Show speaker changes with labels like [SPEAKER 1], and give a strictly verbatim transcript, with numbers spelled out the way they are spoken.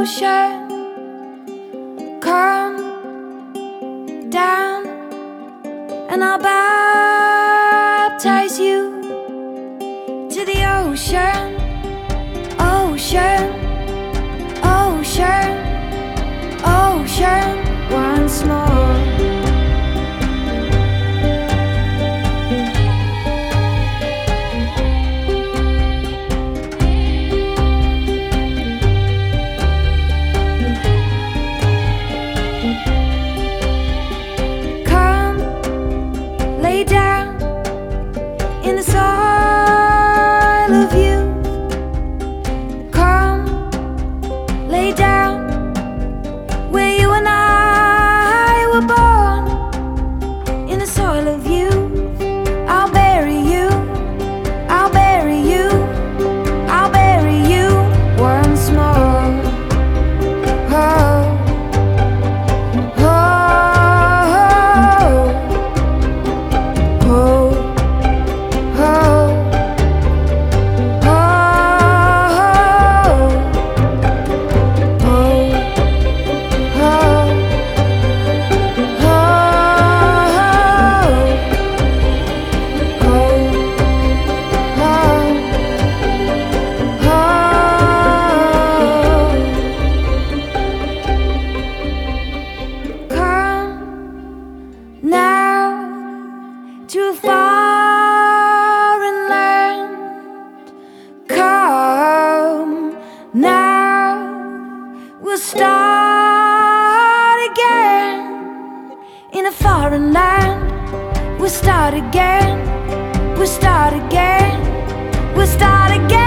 [SPEAKER 1] ocean, come down and I'll baptize you to the ocean, ocean, ocean, ocean once more. Lay down in the soil of youth. Come, lay down where you and I were born, in the soil of youth. I'll bury you, I'll bury you, I'll bury you once more. Oh. Now to a foreign land, come now, we'll start again. In a foreign land, we'll start again, we'll start again, we'll start again.